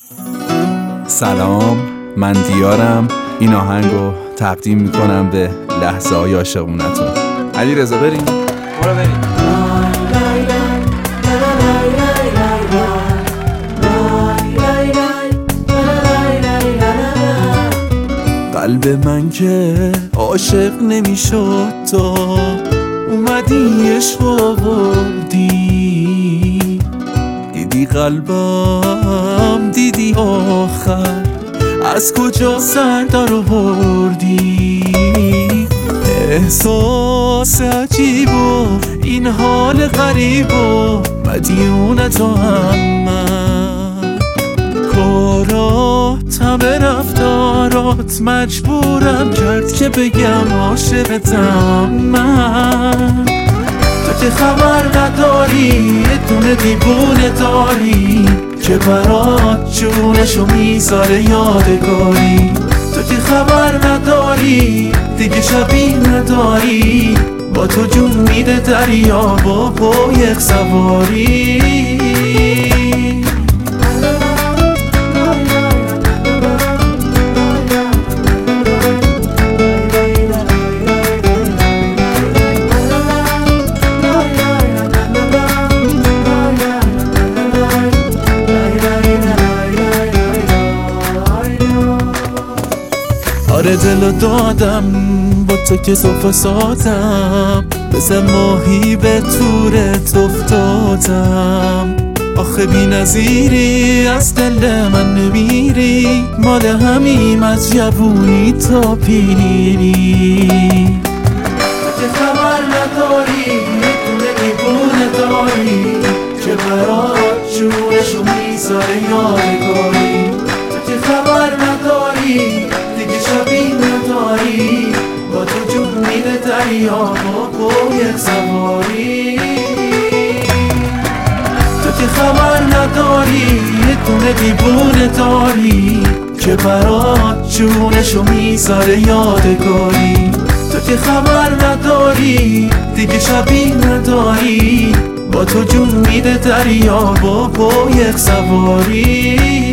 سلام، من دیارم. این آهنگو تقدیم میکنم به لحظه های عاشقونتون. علی رضا بریم. برو بریم. قلب من که عاشق نمیشد تو اومدی عشق آوردی، دیدی قلبم دیدی آخر از کجا سر در آوردی. احساس عجیب و این حال غریب و مدیون تو هم من، کارات همه رفتارات مجبورم کرد که بگم عاشقتم من. تو که خبر نداری یه دونه دیوونه داری که برات جونشو میذاره یادگاری. تو که خبر نداری دیگه شبیه نداری، با تو جون میده دریا با قایق سواری. آره دلو دادم با تو که صفا ساتم، بزن ماهی به تورت افتادم. آخه بی نظیری از دل من نمیری، مال همیم از جوونی تا پیری. تو که خبر نداری یه دونه دیوونه داری که برات جونشو میذاره یادگاری. تو که خبر نداری دیگه شبیه نداری، با تو جون میده دریا با قایق سواری. تو که خبر نداری یه دونه دیوونه داری که برات جونشو میذاره یادگاری. تو که خبر نداری دیگه شبیه نداری، با تو جون میده دریا با قایق سواری.